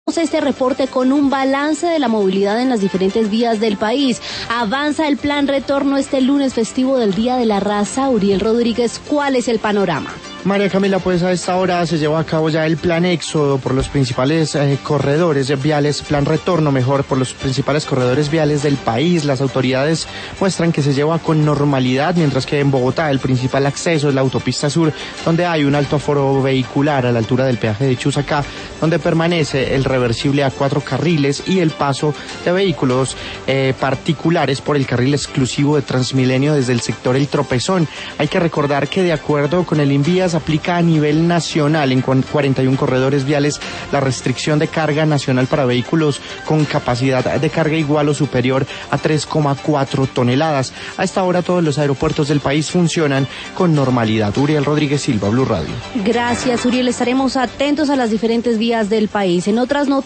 Este reporte con un balance de la movilidad en las diferentes vías del país. Avanza el plan retorno este lunes festivo del Día de la Raza. Uriel Rodríguez, ¿cuál es el panorama? María Camila, pues a esta hora se lleva a cabo ya el plan éxodo por los principales corredores viales, plan retorno mejor, por los principales corredores viales del país. Las autoridades muestran que se lleva con normalidad, mientras que en Bogotá el principal acceso es la autopista sur, donde hay un alto aforo vehicular a la altura del peaje de Chusacá, donde permanece el reversible a 4 carriles y el paso de vehículos particulares por el carril exclusivo de Transmilenio desde el sector El Tropezón. Hay que recordar que de acuerdo con el INVIAS aplica a nivel nacional en 41 corredores viales la restricción de carga nacional para vehículos con capacidad de carga igual o superior a 3,4 toneladas. A esta hora todos los aeropuertos del país funcionan con normalidad. Uriel Rodríguez Silva, Blue Radio. Gracias, Uriel. Estaremos atentos a las diferentes vías del país. En otras noticias,